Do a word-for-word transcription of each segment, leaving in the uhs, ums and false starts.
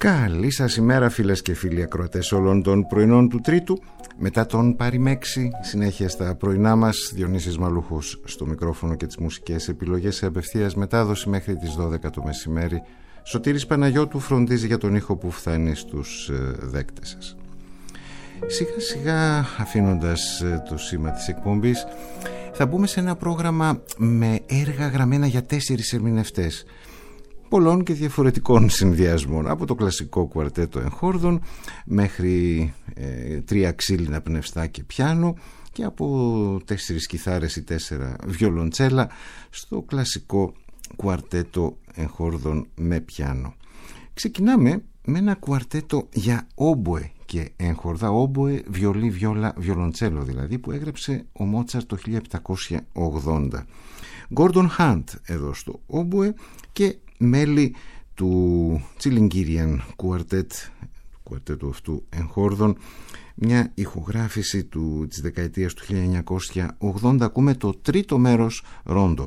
Καλή σας ημέρα φίλες και φίλοι ακροατές όλων των πρωινών του Τρίτου. Μετά τον Πάρη Μέξη, συνέχεια στα πρωινά μας, Διονύσης Μαλούχος στο μικρόφωνο και τις μουσικές επιλογές σε απευθείας μετάδοση μέχρι τις δώδεκα το μεσημέρι. Σωτήρης Παναγιώτου φροντίζει για τον ήχο που φτάνει στους δέκτες σας. Σιγά σιγά, αφήνοντας το σήμα της εκπομπής, θα μπούμε σε ένα πρόγραμμα με έργα γραμμένα για τέσσερις ερμηνευτές πολλών και διαφορετικών συνδυασμών, από το κλασικό κουαρτέτο εγχόρδων μέχρι ε, τρία ξύλινα πνευστά και πιάνο, και από τέσσερις κιθάρες ή τέσσερα βιολοντσέλα στο κλασικό κουαρτέτο εγχόρδων με πιάνο. Ξεκινάμε με ένα κουαρτέτο για όμποε και έγχορδα, όμποε, βιολί, βιόλα, βιολοντσέλο δηλαδή, που έγραψε ο Μότσαρτ το χίλια επτακόσια ογδόντα. Gordon Hunt εδώ στο όμποε και μέλη του Chilingirian Quartet, του κουαρτέτου αυτού εγχόρδων, μια ηχογράφηση του, της δεκαετίας του χίλια εννιακόσια ογδόντα. Ακούμε το τρίτο μέρος, ρόντο.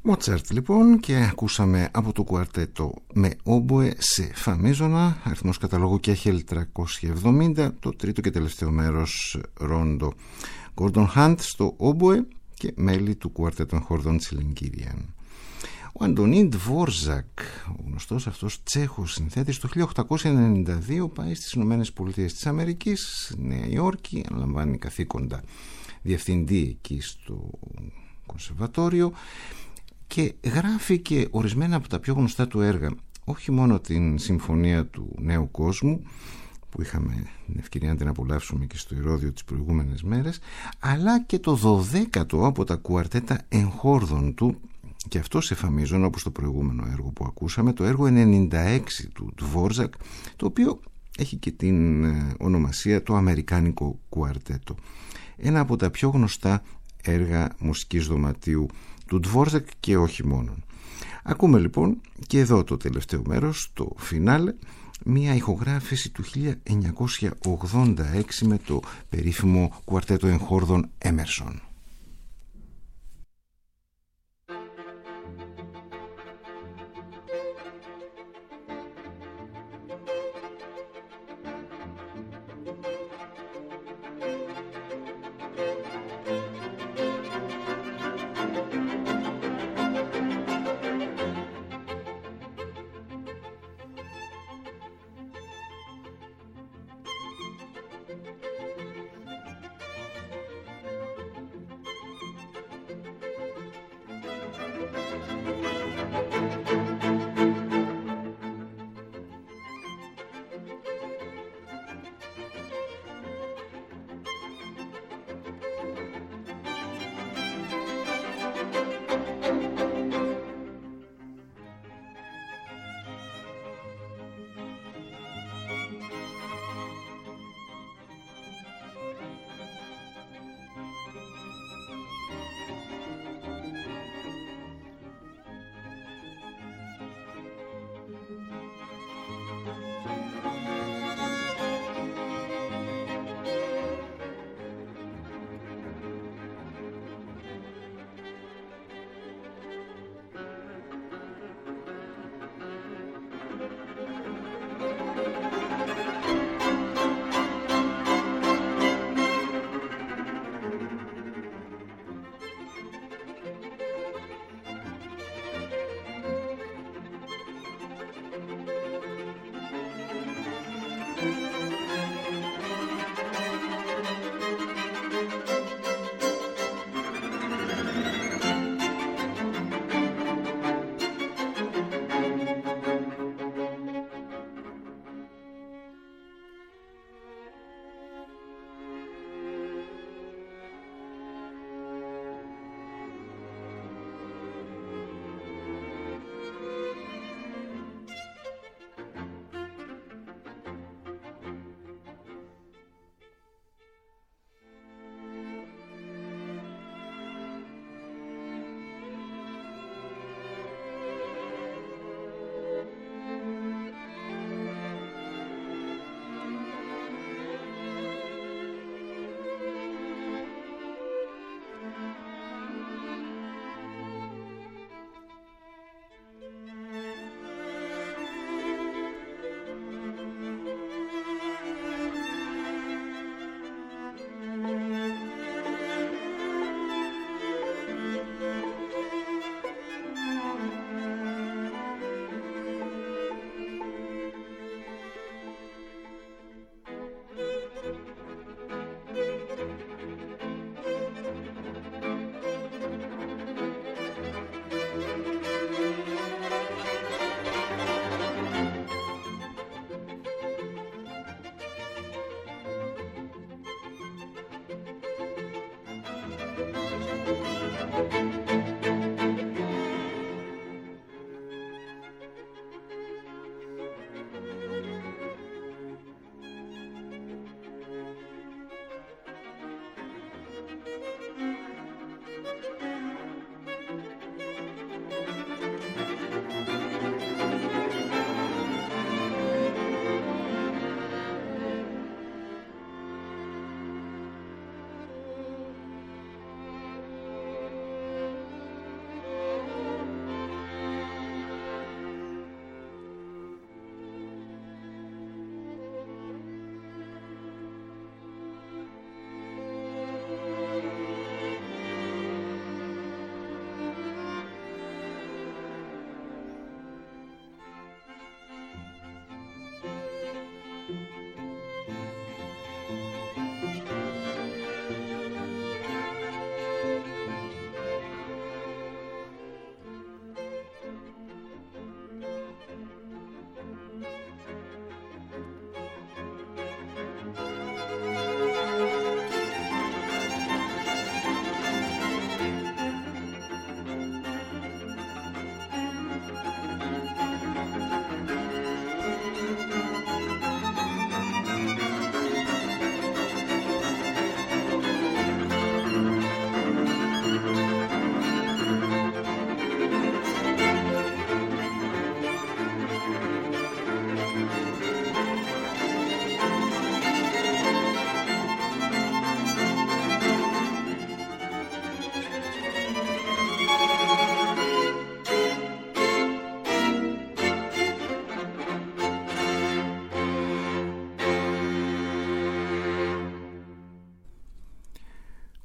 Μότσαρτ λοιπόν, και ακούσαμε από το κουαρτέτο με όμποε σε φα μέζωνα, αριθμός καταλόγου και χίλια τριακόσια εβδομήντα, το τρίτο και τελευταίο μέρος ρόντο. Γκόρντον Χαντ στο όμποε και μέλη του κουαρτέτου εγχόρδων Τσιλιγκίριαν. Ο Αντωνίν Ντβόρζακ, ο γνωστός αυτός Τσέχος συνθέτης, το χίλια οκτακόσια ενενήντα δύο πάει στις Ηνωμένες Πολιτείες της Αμερικής, Νέα Υόρκη, αναλαμβάνει καθήκοντα διευθυντή εκεί στο κονσερβατόριο και γράφει και ορισμένα από τα πιο γνωστά του έργα, όχι μόνο την Συμφωνία του Νέου Κόσμου που είχαμε την ευκαιρία να την απολαύσουμε και στο Ηρώδειο τις προηγούμενες μέρες, αλλά και το δωδέκατο από τα κουαρτέτα εγχόρδων του, και αυτό σε φα μέζωνα όπως το προηγούμενο έργο που ακούσαμε, το έργο ενενήντα έξι του Ντβόρζακ, το οποίο έχει και την ονομασία το Αμερικάνικο Κουαρτέτο, ένα από τα πιο γνωστά έργα μουσικής δωματίου του Ντβόρζακ και όχι μόνο. Ακούμε λοιπόν και εδώ το τελευταίο μέρος, το φινάλε, μια ηχογράφηση του χίλια εννιακόσια ογδόντα έξι με το περίφημο κουαρτέτο εγχόρδων Έμερσον.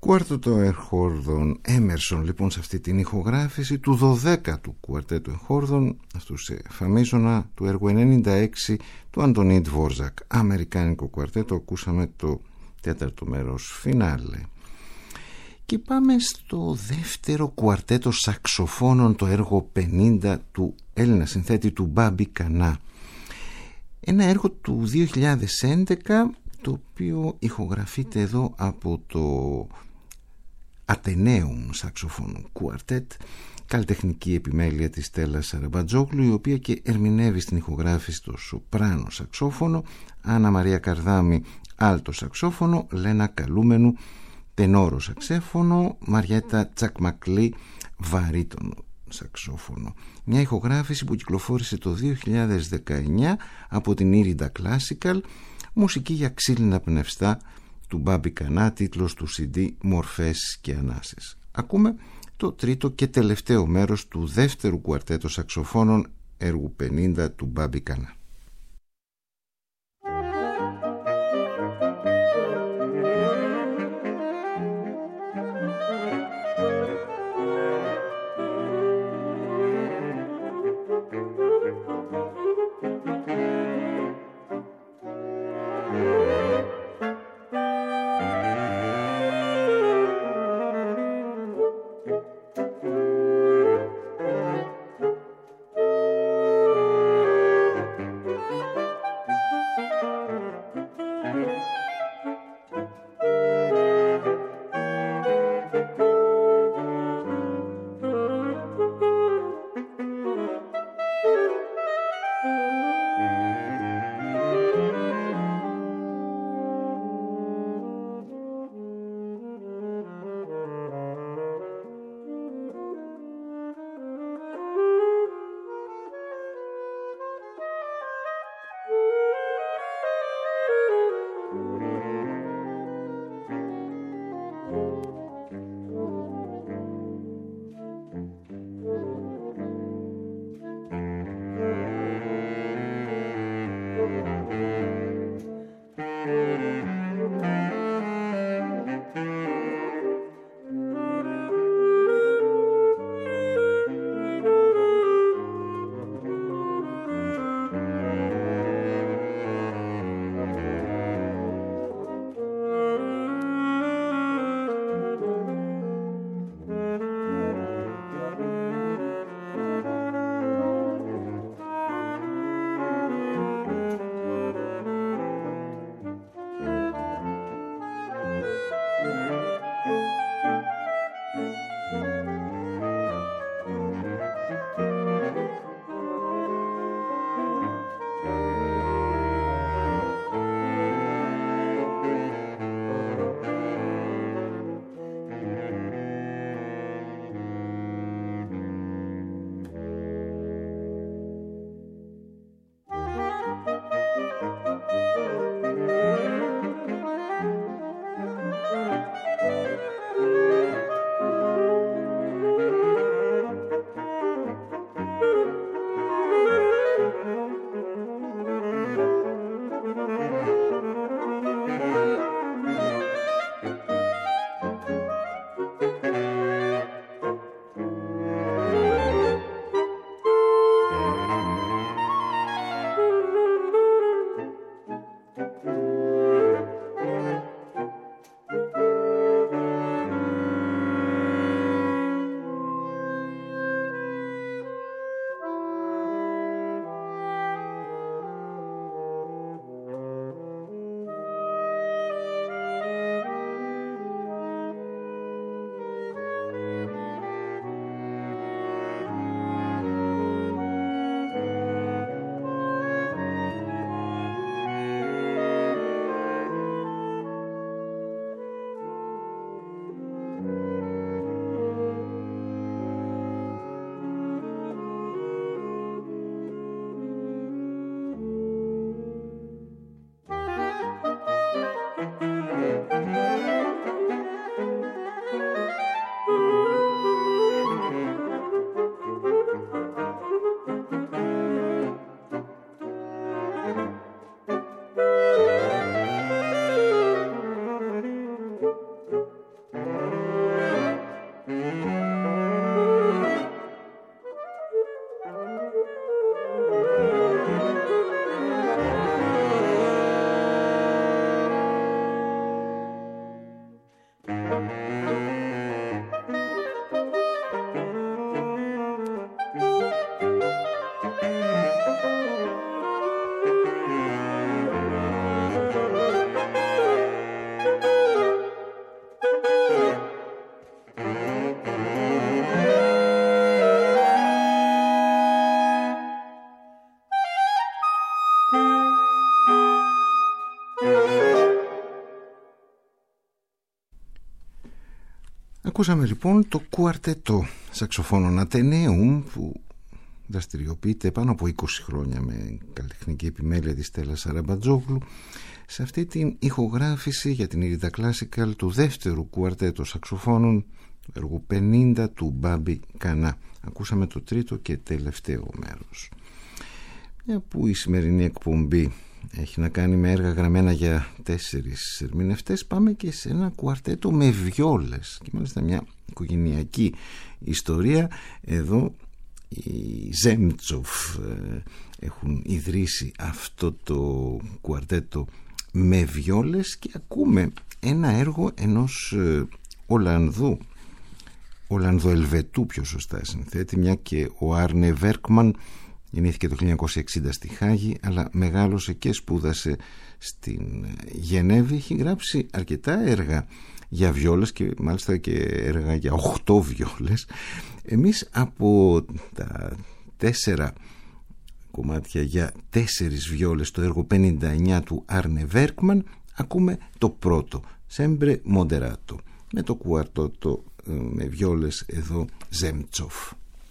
Κουάρτετο εχόρδων Έμερσον, λοιπόν, σε αυτή την ηχογράφηση του δωδέκατου κουαρτέτου εχόρδων αυτού σε φαμίζωνα του έργου ενενήντα έξι του Αντωνί Ντβόρζακ. Αμερικάνικο κουαρτέτο, ακούσαμε το τέταρτο μέρος φινάλε. Και πάμε στο δεύτερο κουαρτέτο σαξοφώνων, το έργο πενήντα του Έλληνα συνθέτη του Μπάμπη Κανά. Ένα έργο του δύο χιλιάδες έντεκα, το οποίο ηχογραφείται εδώ από το Ατενέουμ Σαξοφώνου Κουαρτέτ, καλλιτεχνική επιμέλεια της Στέλλας Σαρεμπατζόγλου, η οποία και ερμηνεύει στην ηχογράφηση το σοπράνο σαξόφωνο, Άννα Μαρία Καρδάμη άλτο σαξόφωνο, Λένα Καλούμενου τενόρο σαξέφωνο, Μαριέτα Τσακμακλή βαρύτονο σαξόφωνο. Μια ηχογράφηση που κυκλοφόρησε το δύο χιλιάδες δεκαεννιά από την Ήριντα Classical, μουσική για ξύλινα πνευστά του Μπάμπη Κανά, τίτλος του σι ντι «Μορφές και Ανάσες». Ακούμε το τρίτο και τελευταίο μέρος του δεύτερου κουαρτέτο σαξοφώνων έργου πενήντα του Μπάμπη Κανά. Ακούσαμε λοιπόν το κουαρτέτο σαξοφώνων Ατενέουμ που δραστηριοποιείται πάνω από είκοσι χρόνια με καλλιτεχνική επιμέλεια της Στέλλας Σαραμπατζόγλου σε αυτή την ηχογράφηση για την Ήριδα Classical του δεύτερου κουαρτέτο σαξοφώνων του έργου πενήντα του Μπάμπη Κανά. Ακούσαμε το τρίτο και τελευταίο μέρος. Μια που η σημερινή εκπομπή έχει να κάνει με έργα γραμμένα για τέσσερις ερμηνευτές, πάμε και σε ένα κουαρτέτο με βιόλες και μάλιστα μια οικογενειακή ιστορία. Εδώ οι Ζέμτσοφ ε, έχουν ιδρύσει αυτό το κουαρτέτο με βιόλες και ακούμε ένα έργο ενός ε, Ολλανδού Ολλανδοελβετού πιο σωστά συνθέτη, μια και ο Άρνε Βέρκμαν γεννήθηκε το χίλια εννιακόσια εξήντα στη Χάγη αλλά μεγάλωσε και σπούδασε στην Γενέβη. Έχει γράψει αρκετά έργα για βιόλες και μάλιστα και έργα για οχτώ βιόλες. Εμείς από τα τέσσερα κομμάτια για τέσσερις βιόλες το έργο πενήντα εννιά του Άρνε Βέρκμαν ακούμε το πρώτο, Sempre Moderato, με το κουαρτότο με βιόλες εδώ Ζέμτσοφ.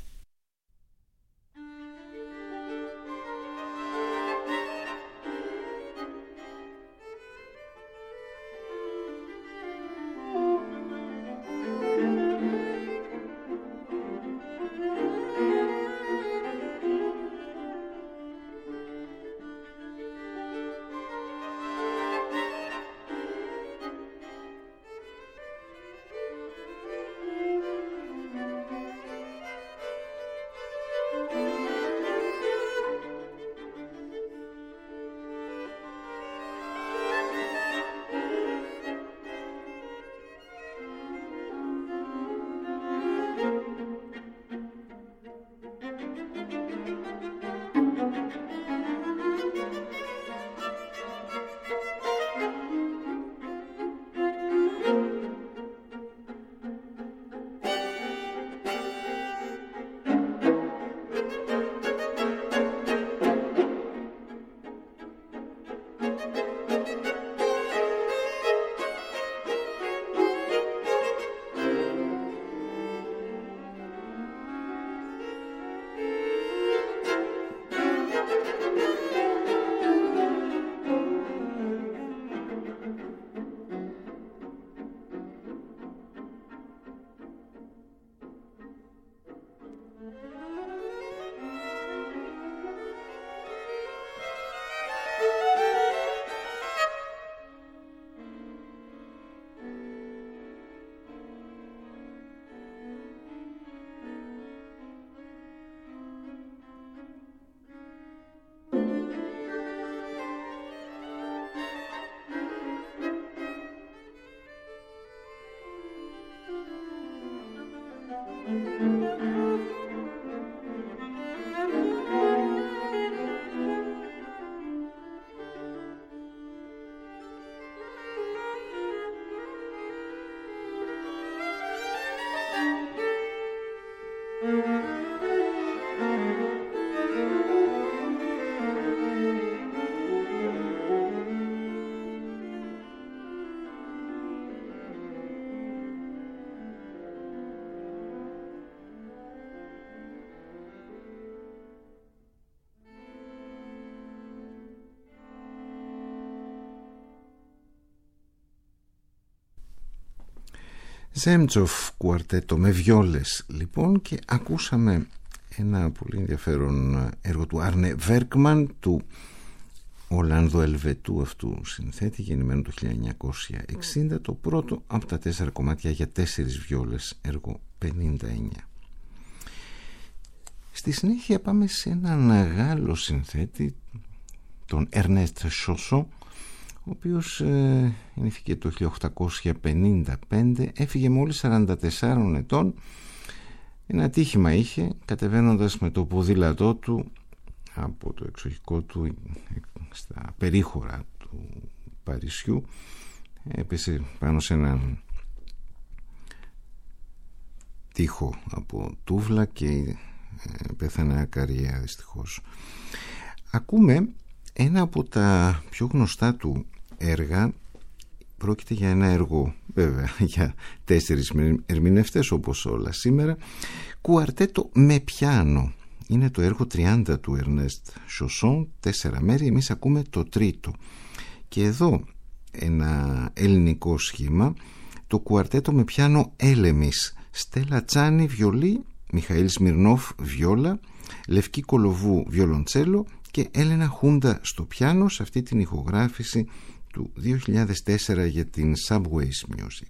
Ζέμτσοφ κουαρτέτο με βιόλες λοιπόν, και ακούσαμε ένα πολύ ενδιαφέρον έργο του Άρνε Βέρκμαν, του Ολλανδοελβετού αυτού συνθέτη, γεννημένου το χίλια εννιακόσια εξήντα, το πρώτο από τα τέσσερα κομμάτια για τέσσερις βιόλες, έργο πενήντα εννιά. Στη συνέχεια πάμε σε έναν Γάλλο συνθέτη, τον Ερνέστ Σόσο, ο οποίος ε, γεννήθηκε το χίλια οκτακόσια πενήντα πέντε, έφυγε μόλις σαράντα τεσσάρων ετών. Ένα ατύχημα είχε κατεβαίνοντας με το ποδήλατό του από το εξοχικό του στα περίχωρα του Παρισιού, έπεσε πάνω σε έναν τοίχο από τούβλα και πέθανε ακαρία δυστυχώς. Ακούμε ένα από τα πιο γνωστά του έργα, Πρόκειται για ένα έργο, βέβαια, για τέσσερις ερμηνευτές όπως όλα σήμερα. Κουαρτέτο με πιάνο. Είναι το έργο τριάντα του Ερνέστ Σοσόν, τέσσερα μέρη. Εμείς ακούμε το τρίτο. Και εδώ ένα ελληνικό σχήμα, το κουαρτέτο με πιάνο Έλεμις. Στέλλα Τσάνη βιολί, Μιχαήλ Σμυρνόφ βιόλα, Λευκή Κολοβού βιολοντσέλο και Έλενα Χούντα στο πιάνο, σε αυτή την ηχογράφηση του δύο χιλιάδες τέσσερα για την Subways Music.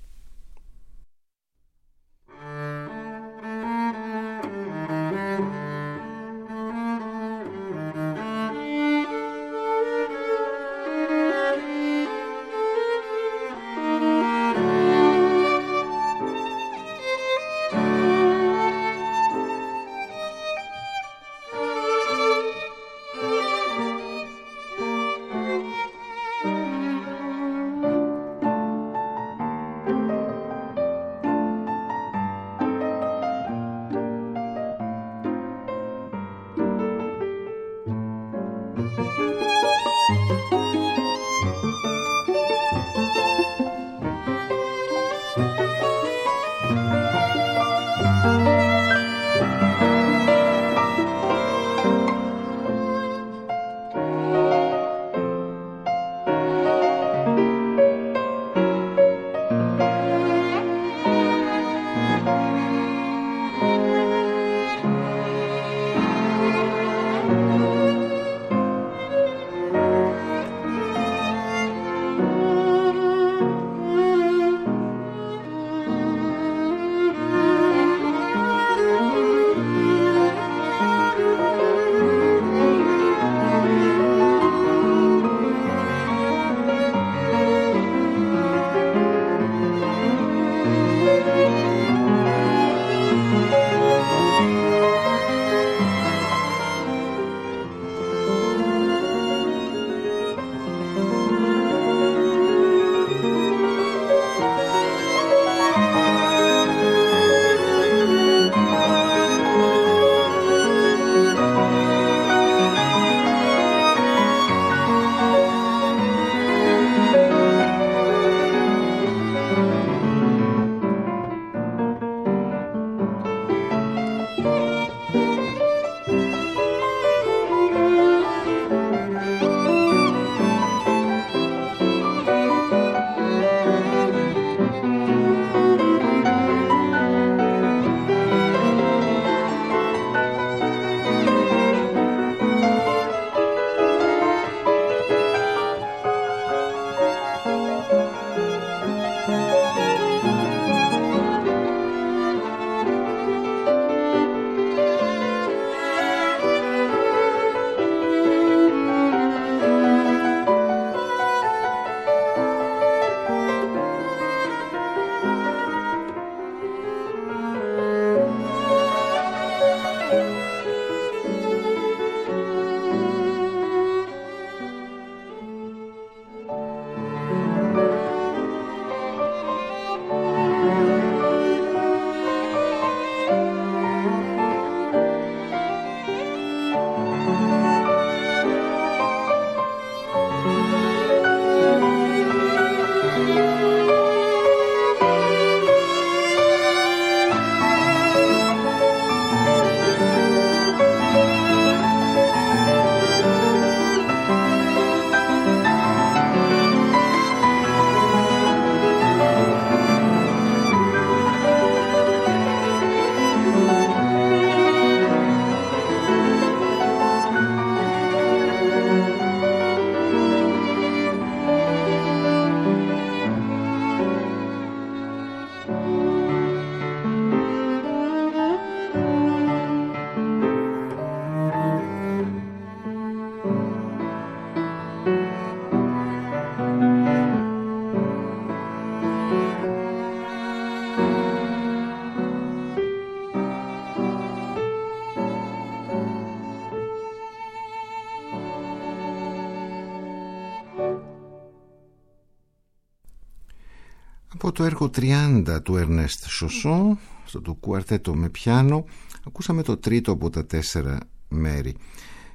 Από το έργο τριάντα του Ερνέστ Σοσόν, στο το κουαρτέτο με πιάνο, ακούσαμε το τρίτο από τα τέσσερα μέρη.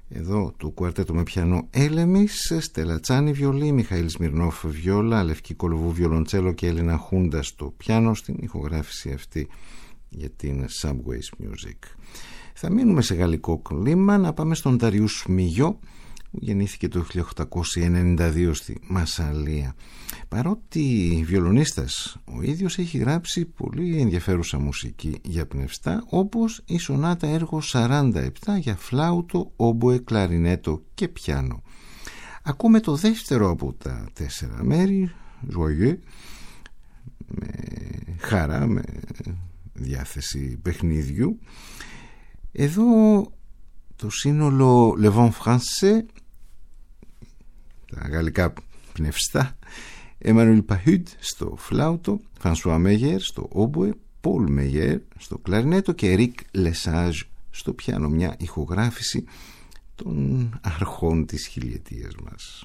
Εδώ το κουαρτέτο με πιανό Έλεμις, Στελατσάνη βιολί, Μιχαήλ Σμυρνόφ βιόλα, Λευκή Κολοβού βιολοντσέλο και Έλληνα Χούντα στο πιάνο, στην ηχογράφηση αυτή για την Subways Music. Θα μείνουμε σε γαλλικό κλίμα, να πάμε στον Νταριούς Μιγιό, που γεννήθηκε το χίλια οκτακόσια ενενήντα δύο στη Μασσαλία. Παρότι βιολονίστας ο ίδιος, έχει γράψει πολύ ενδιαφέρουσα μουσική για πνευστά, όπως η σονάτα έργο σαράντα επτά για φλάουτο, όμποε, κλαρινέτο και πιάνο. Ακούμε το δεύτερο από τα τέσσερα μέρη, Joyeux, με χαρά, με διάθεση παιχνίδιου. Εδώ το σύνολο Le Vent Français, τα γαλλικά πνευστά, Emmanuel Pahud στο φλάουτο, François Meyer στο όμποε, Paul Meyer στο κλαρινέτο και Eric Lesage στο πιάνο, μια ηχογράφηση των αρχών της χιλιετίας μας.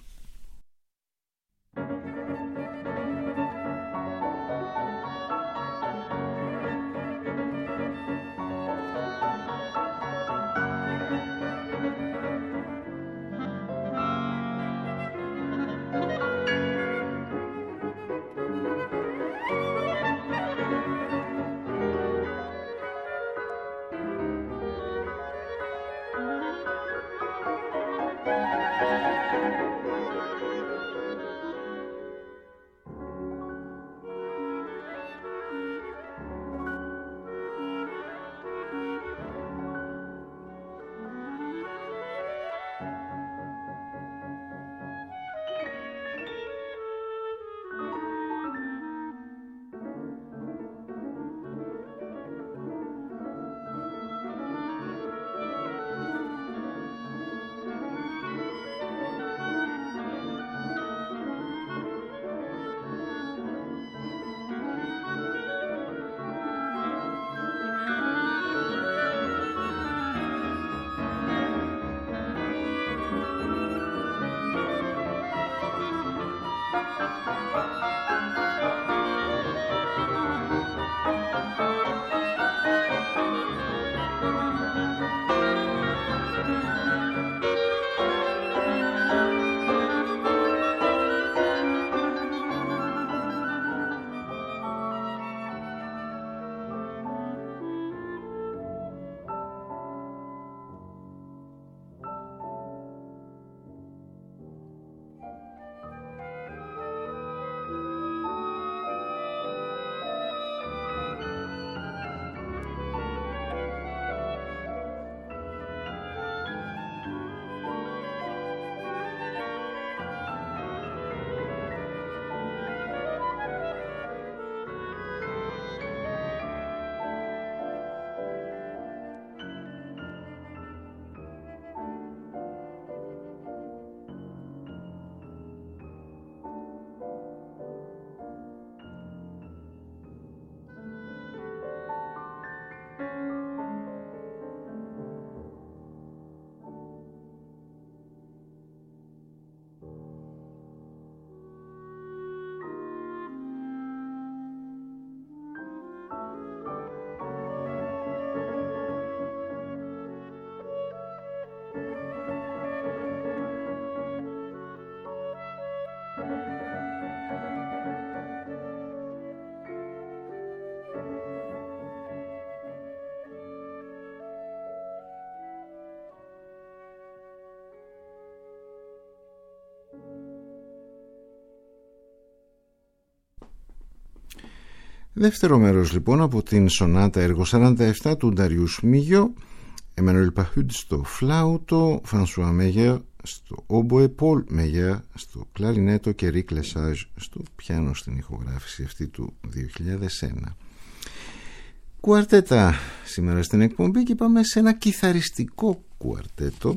Δεύτερο μέρος λοιπόν από την σονάτα έργο σαράντα επτά του Νταριούς Μιγιό, Emmanuel Pahud στο φλάουτο, François Meyer στο όμποε, Paul Meyer στο κλαρινέτο και Rick Lesage στο πιάνο, στην ηχογράφηση αυτή του δύο χιλιάδες ένα. Κουαρτέτα σήμερα στην εκπομπή και πάμε σε ένα κιθαριστικό κουαρτέτο,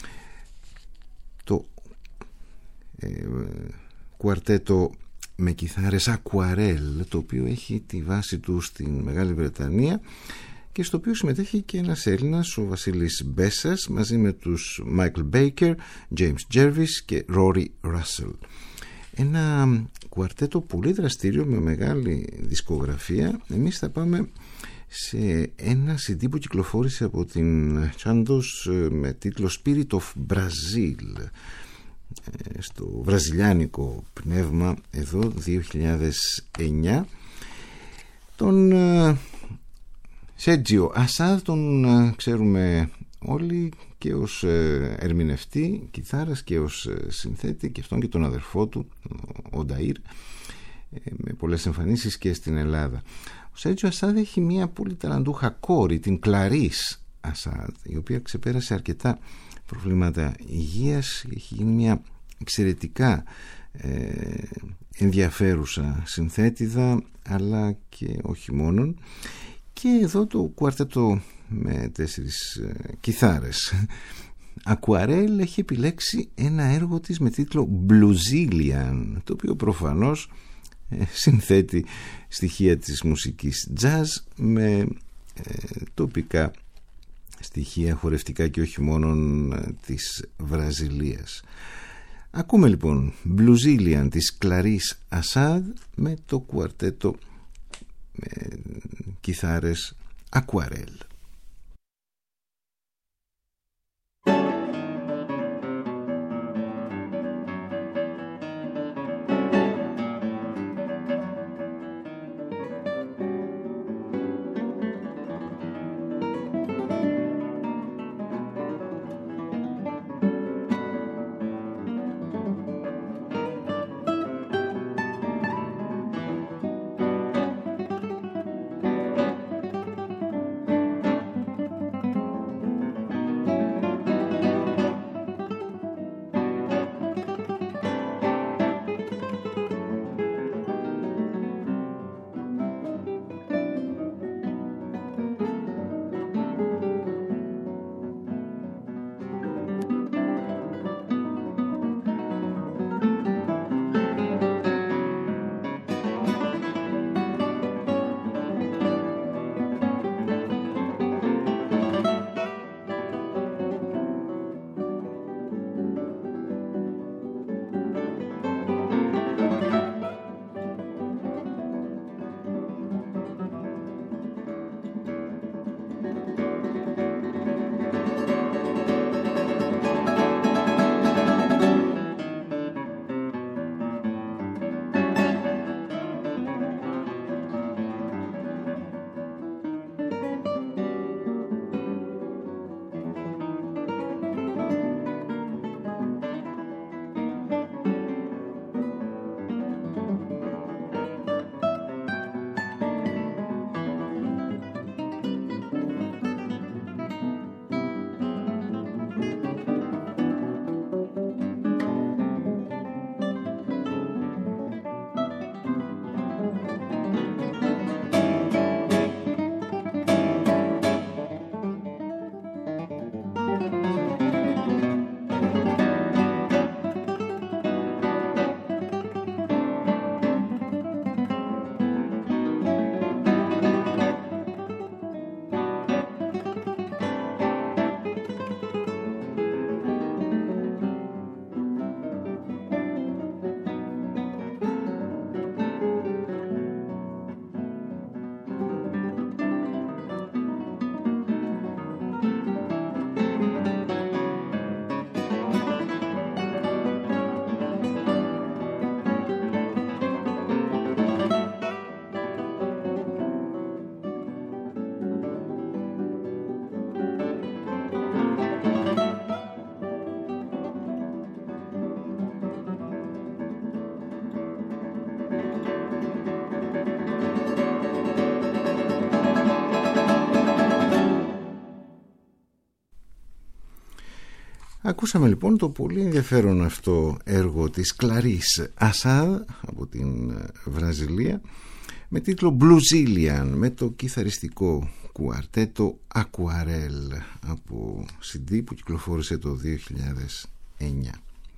το ε, κουαρτέτο με κιθάρες Aquarelle, το οποίο έχει τη βάση του στην Μεγάλη Βρετανία και στο οποίο συμμετέχει και ένας Έλληνας, ο Βασίλης Μπέσας, μαζί με τους Michael Baker, James Jervis και Rory Russell. Ένα κουαρτέτο πολύ δραστήριο με μεγάλη δισκογραφία. Εμείς θα πάμε σε ένα σι ντι που κυκλοφόρησε από την Chandos με τίτλο Spirit of Brazil, στο βραζιλιάνικο πνεύμα, εδώ δύο χιλιάδες εννιά. Τον Σέρτζιο Ασάδ τον ξέρουμε όλοι και ως ερμηνευτή κιθάρας και ως συνθέτη, και αυτόν και τον αδερφό του, ο Νταΐρ, με πολλές εμφανίσεις και στην Ελλάδα. Ο Σέρτζιο Ασάδ έχει μια πολύ ταλαντούχα κόρη, την Κλαρίς Ασάδ, η οποία ξεπέρασε αρκετά προβλήματα υγείας, έχει γίνει μια εξαιρετικά ε, ενδιαφέρουσα συνθέτιδα, αλλά και όχι μόνον. Και εδώ το κουαρτέτο με τέσσερις ε, κιθάρες Aquarel έχει επιλέξει ένα έργο της με τίτλο Bluesilian, το οποίο προφανώς ε, συνθέτει στοιχεία της μουσικής jazz με ε, τοπικά στοιχεία χορευτικά και όχι μόνον ε, της Βραζιλίας. Ακούμε λοιπόν Bluesilian της Κλαρίς Ασάδ με το κουαρτέτο με κιθάρες Aquarel. Ακούσαμε λοιπόν το πολύ ενδιαφέρον αυτό έργο της Κλαρίς Ασάδ από την Βραζιλία με τίτλο Bluesilian, με το κιθαριστικό κουαρτέτο Aquarel από σι ντι που κυκλοφόρησε το δύο χιλιάδες εννιά.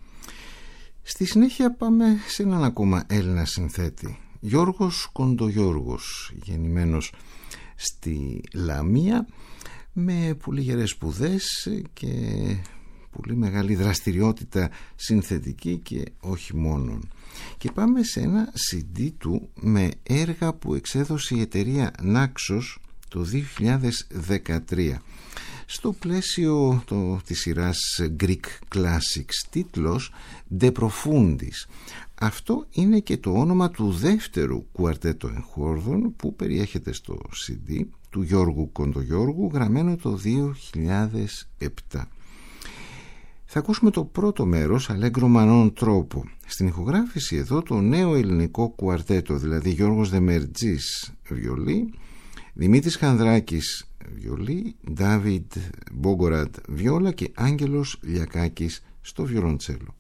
Στη συνέχεια πάμε σε έναν ακόμα Έλληνα συνθέτη, Γιώργος Κοντογιώργος, γεννημένος στη Λαμία, με πολύ γερές σπουδές και πολύ μεγάλη δραστηριότητα συνθετική και όχι μόνον. Και πάμε σε ένα σι ντι του με έργα που εξέδωσε η εταιρεία Naxos το δύο χιλιάδες δεκατρία στο πλαίσιο το, της σειράς Greek Classics, τίτλος De Profundis. Αυτό είναι και το όνομα του δεύτερου κουαρτέτο εγχόρδων που περιέχεται στο σι ντι του Γιώργου Κοντογιώργου, γραμμένο το δύο χιλιάδες επτά. Θα ακούσουμε το πρώτο μέρος, Allegro Manon Troppo. Στην ηχογράφηση εδώ το νέο ελληνικό κουαρτέτο, δηλαδή Γιώργος Δεμερτζής βιολί, Δημήτρης Χανδράκης βιολί, Ντάβιντ Μπόγκοραντ βιόλα και Άγγελος Λιακάκης στο βιολοντσέλο.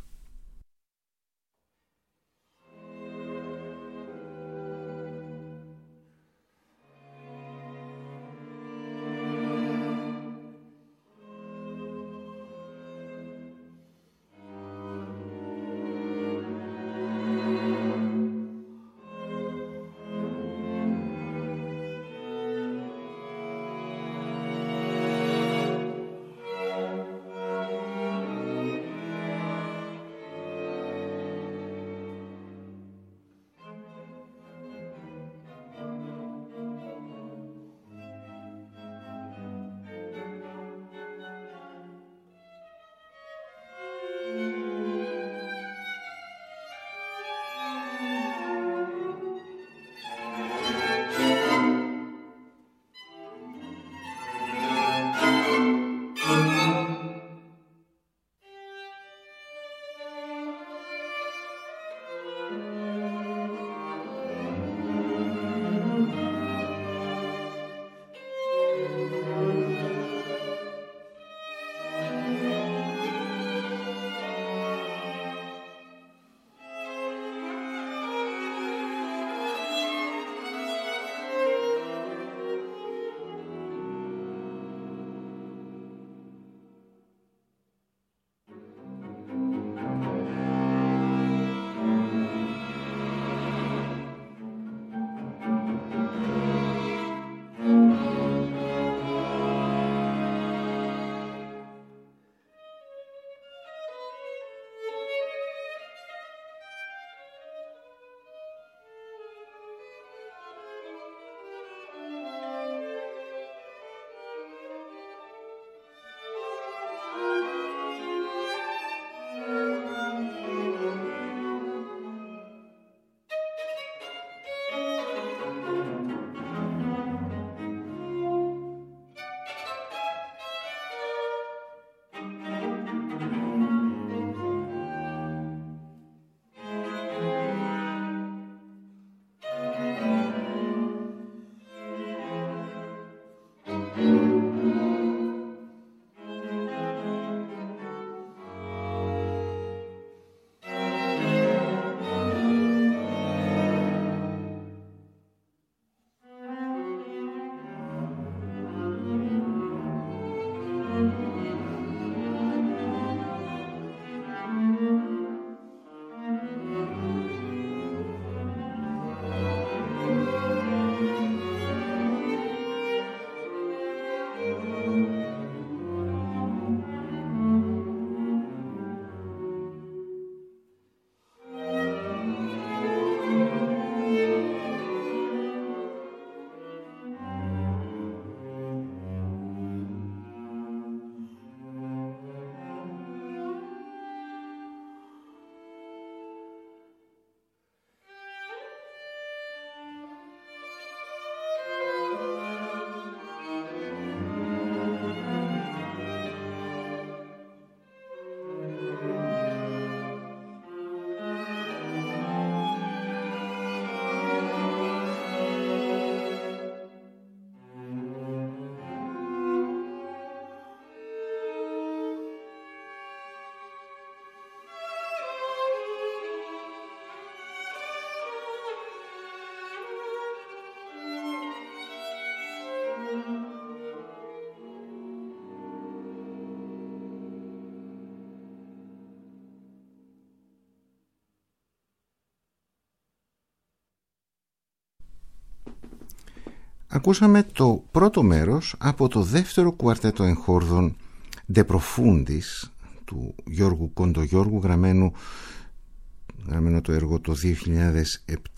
Ακούσαμε το πρώτο μέρος από το δεύτερο κουαρτέτο εγχόρδων De Profundis του Γιώργου Κοντογιώργου, γραμμένο, γραμμένο το έργο το δύο χιλιάδες επτά.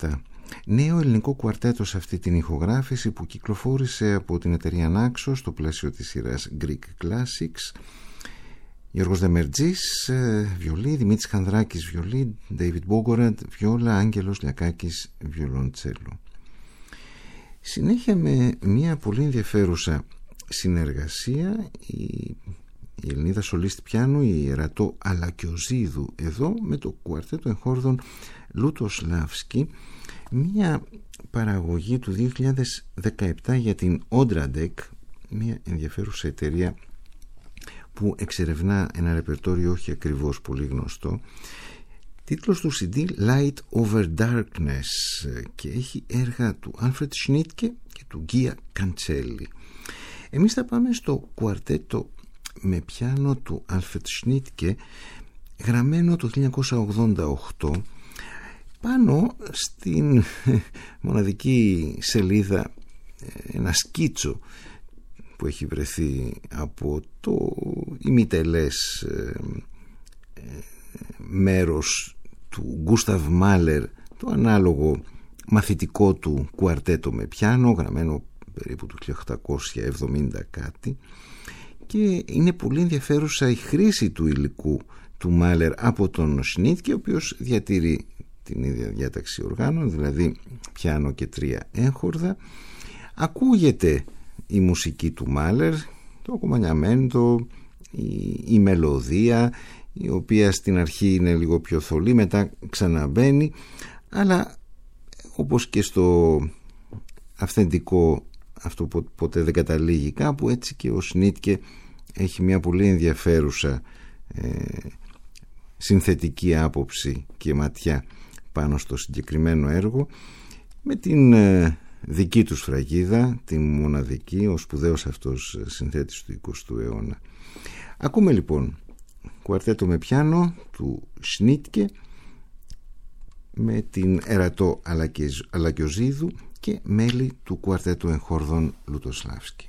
Νέο ελληνικό κουαρτέτο σε αυτή την ηχογράφηση που κυκλοφόρησε από την εταιρεία Naxos στο πλαίσιο της σειράς Greek Classics. Γιώργος Δεμερτζής βιολί, Δημήτρης Χανδράκης βιολί, David Bogorad βιόλα, Άγγελος Λιακάκης βιολοντσέλο. Συνέχεια με μια πολύ ενδιαφέρουσα συνεργασία, η, η Ελληνίδα σολίστη πιάνου, η Ερατό Αλακιοζίδου εδώ με το κουαρτέτο εγχόρδων Λουτοσλάβσκι, μια παραγωγή του δύο χιλιάδες δεκαεπτά για την Ondradek, μια ενδιαφέρουσα εταιρεία που εξερευνά ένα ρεπερτόριο όχι ακριβώς πολύ γνωστό. Τίτλος του σι ντι Light Over Darkness και έχει έργα του Alfred Schnittke και του Gia Cancelli. Εμείς θα πάμε στο κουαρτέτο με πιάνο του Alfred Schnittke, γραμμένο το χίλια εννιακόσια ογδόντα οκτώ πάνω στην μοναδική σελίδα, ένα σκίτσο που έχει βρεθεί από το ημιτελές ε, ε, μέρος του Γκούσταβ Μάλερ, το ανάλογο μαθητικό του κουαρτέτο με πιάνο, γραμμένο περίπου του χίλια οκτακόσια εβδομήντα κάτι, και είναι πολύ ενδιαφέρουσα η χρήση του υλικού του Μάλερ από τον Σνίτκε, ο οποίος διατηρεί την ίδια διάταξη οργάνων, δηλαδή πιάνο και τρία έγχορδα. Ακούγεται η μουσική του Μάλερ, το κομμανιαμέντο, η, η μελωδία, η οποία στην αρχή είναι λίγο πιο θολή, μετά ξαναμπαίνει, αλλά όπως και στο αυθεντικό, αυτό που ποτέ δεν καταλήγει κάπου, έτσι και ο Σνίτκε έχει μια πολύ ενδιαφέρουσα ε, συνθετική άποψη και ματιά πάνω στο συγκεκριμένο έργο, με την ε, δική του σφραγίδα, την μοναδική, ο σπουδαίος αυτός συνθέτης του εικοστού αιώνα. Ακούμε λοιπόν κουαρτέτο με πιάνο του Σνίτκε με την Ερατό Αλακιοζίδου και μέλη του κουαρτέτου εγχόρδων Λουτοσλάβσκι.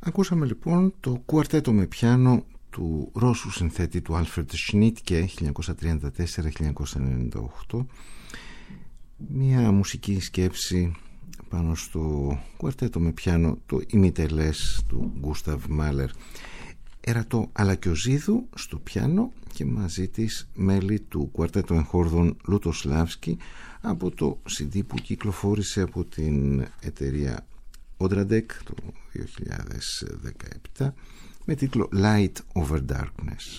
Ακούσαμε λοιπόν το κουαρτέτο με πιάνο του Ρώσου συνθέτη του Άλφρεντ Σνίτκε χίλια εννιακόσια τριάντα τέσσερα με χίλια εννιακόσια ενενήντα οκτώ, μια μουσική σκέψη πάνω στο κουαρτέτο με πιάνο το ημιτελές του Γκούσταβ Μάλερ. Ερατό Αλακιοζίδου στο πιάνο και μαζί της μέλη του κουαρτέτο εγχόρδων Λουτοσλάβσκι από το σι ντι που κυκλοφόρησε από την εταιρεία Όντραντεκ το δύο χιλιάδες δεκαεπτά με τίτλο Light Over Darkness.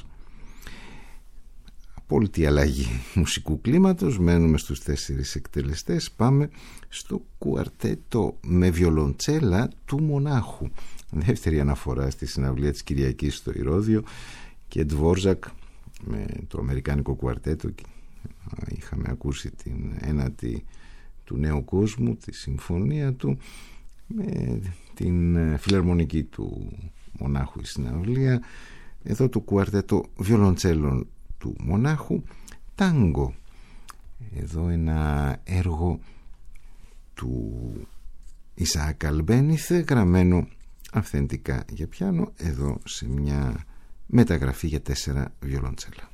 Απόλυτη αλλαγή μουσικού κλίματος, μένουμε στους τέσσερις εκτελεστές, πάμε στο κουαρτέτο με βιολοντσέλα του Μονάχου, δεύτερη αναφορά στη συναυλία της Κυριακής στο Ηρώδειο, και Ντβόρζακ με το αμερικάνικο κουαρτέτο. Είχαμε ακούσει την ένατη του Νέου Κόσμου, τη συμφωνία του, με την φιλαρμονική του Μονάχου η συναυλία. Εδώ το κουαρτέτο βιολοντσέλων του Μονάχου, τάγκο. Εδώ ένα έργο του Ισαάκ Αλμπένιθε, γραμμένο αυθεντικά για πιάνο, εδώ σε μια μεταγραφή για τέσσερα βιολοντσέλα.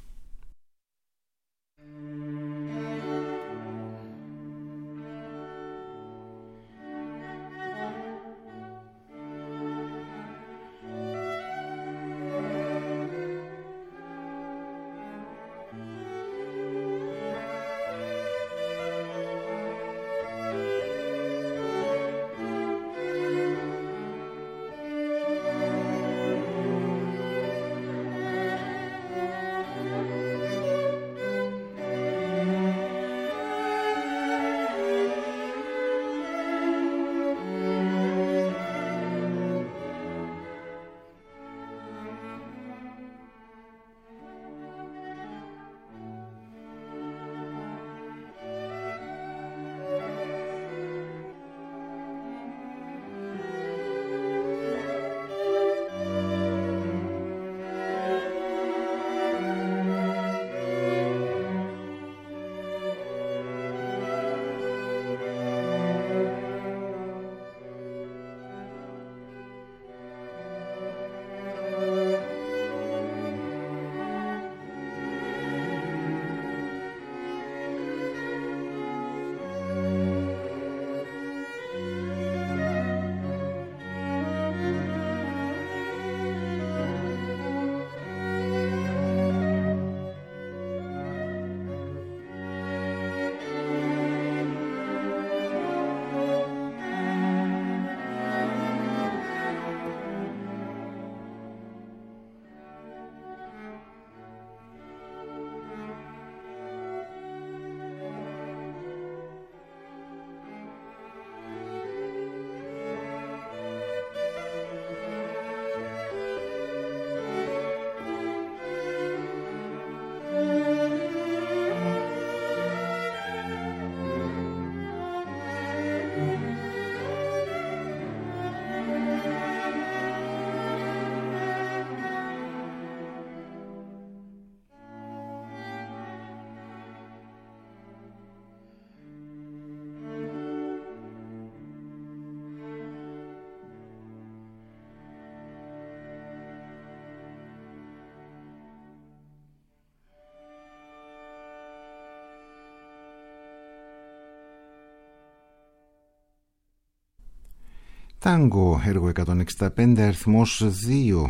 Τάγκο, έργο εκατόν εξήντα πέντε, αριθμός δύο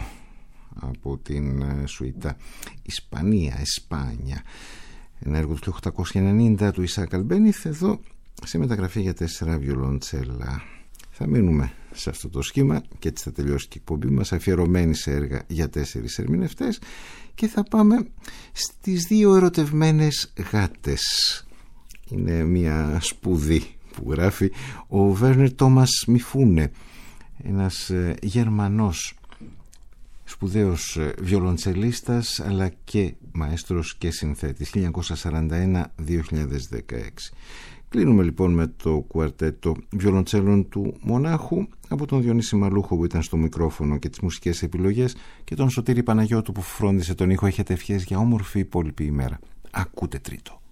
από την σουίτα Ισπανία, Εσπάνια. Ένα έργο του χίλια οκτακόσια ενενήντα του Ισαάκ Αλμπένιθ, εδώ σε μεταγραφή για τέσσερα βιολοντσέλα. Θα μείνουμε σε αυτό το σχήμα και έτσι θα τελειώσει και η εκπομπή μας, αφιερωμένη σε έργα για τέσσερις ερμηνευτές, και θα πάμε στις δύο ερωτευμένες γάτες. Είναι μια σπουδή που γράφει ο Βέρνερ Τόμας Μιφούνε, ένας Γερμανός σπουδαίος βιολοντσελίστας αλλά και μαέστρος και συνθέτης, χίλια εννιακόσια σαράντα ένα με δύο χιλιάδες δεκαέξι. Κλείνουμε λοιπόν με το κουαρτέτο βιολοντσέλων του Μονάχου από τον Διονύση Μαλούχο που ήταν στο μικρόφωνο και τις μουσικές επιλογές, και τον Σωτήρη Παναγιώτου που φρόντισε τον ήχο. Έχετε ευχές για όμορφη υπόλοιπη ημέρα. Ακούτε τρίτο.